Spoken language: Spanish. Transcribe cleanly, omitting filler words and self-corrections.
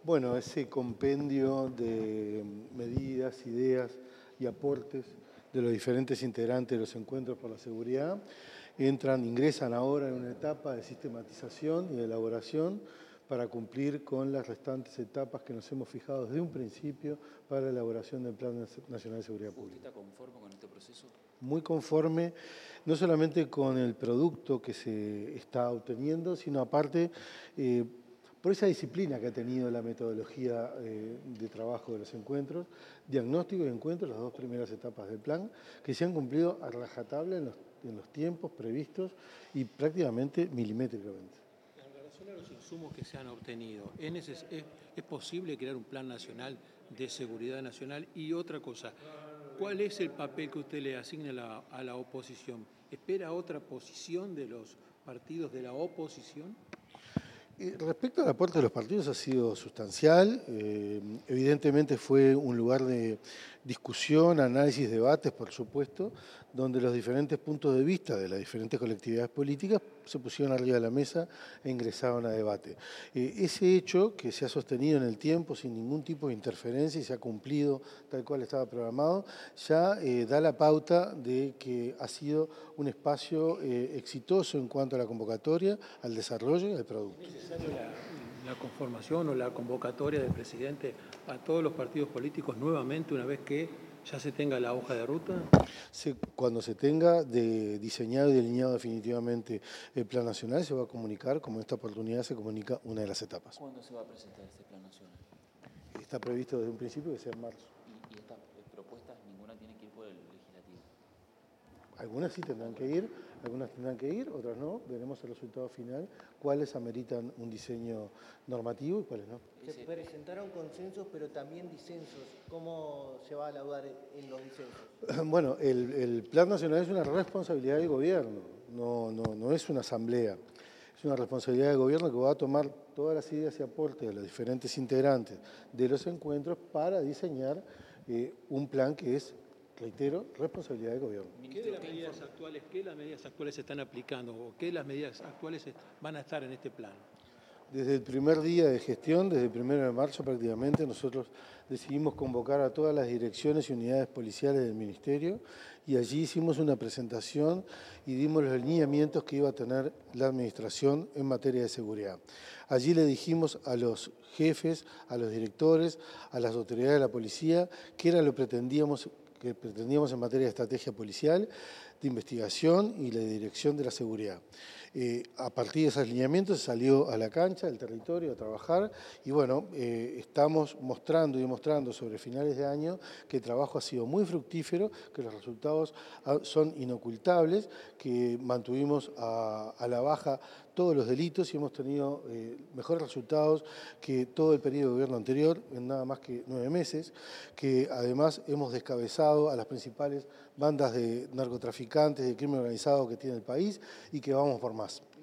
Bueno, ese compendio de medidas, ideas y aportes de los diferentes integrantes de los encuentros por la seguridad ingresan ahora en una etapa de sistematización y de elaboración para cumplir con las restantes etapas que nos hemos fijado desde un principio para la elaboración del Plan Nacional de Seguridad Pública. ¿Usted está conforme con este proceso? Muy conforme, no solamente con el producto que se está obteniendo, sino aparte por esa disciplina que ha tenido la metodología de trabajo de los encuentros, diagnóstico y encuentros, las dos primeras etapas del plan, que se han cumplido a rajatabla en los tiempos previstos y prácticamente milimétricamente. En relación a los insumos que se han obtenido, ¿es posible crear un plan nacional de seguridad nacional? Y otra cosa, ¿cuál es el papel que usted le asigna a la oposición? ¿Espera otra posición de los partidos de la oposición? Respecto al aporte de los partidos ha sido sustancial, evidentemente fue un lugar de discusión, análisis, debates, por supuesto, donde los diferentes puntos de vista de las diferentes colectividades políticas se pusieron arriba de la mesa e ingresaron a debate. Ese hecho que se ha sostenido en el tiempo sin ningún tipo de interferencia y se ha cumplido tal cual estaba programado, ya da la pauta de que ha sido un espacio exitoso en cuanto a la convocatoria, al desarrollo y al producto. ¿Es necesario la conformación o la convocatoria del presidente a todos los partidos políticos nuevamente una vez que ya se tenga la hoja de ruta? Cuando se tenga diseñado y delineado definitivamente el Plan Nacional, se va a comunicar, como en esta oportunidad se comunica una de las etapas. ¿Cuándo se va a presentar este plan nacional? Está previsto desde un principio que sea en marzo. ¿Y estas propuestas ninguna tiene que ir por el legislativo? Algunas sí tendrán que ir, otras no. Veremos el resultado final, cuáles ameritan un diseño normativo y cuáles no. Se presentaron consensos, pero también disensos. ¿Cómo se va a evaluar en los disensos? Bueno, el Plan Nacional es una responsabilidad del gobierno, no es una asamblea. Es una responsabilidad del gobierno que va a tomar todas las ideas y aportes de los diferentes integrantes de los encuentros para diseñar un plan que es, reitero, responsabilidad del gobierno. ¿Qué de las medidas actuales se están aplicando o qué de las medidas actuales van a estar en este plan? Desde el primer día de gestión, desde el 1 de marzo prácticamente, nosotros decidimos convocar a todas las direcciones y unidades policiales del Ministerio y allí hicimos una presentación y dimos los lineamientos que iba a tener la Administración en materia de seguridad. Allí le dijimos a los jefes, a los directores, a las autoridades de la policía, qué era lo que pretendíamos en materia de estrategia policial, de investigación y la dirección de la seguridad. A partir de esos lineamientos se salió a la cancha, al territorio, a trabajar y bueno, estamos mostrando y demostrando sobre finales de año que el trabajo ha sido muy fructífero, que los resultados son inocultables, que mantuvimos a la baja todos los delitos y hemos tenido mejores resultados que todo el periodo de gobierno anterior, en nada más que 9 meses, que además hemos descabezado a las principales bandas de narcotraficantes, de crimen organizado que tiene el país y que vamos por más.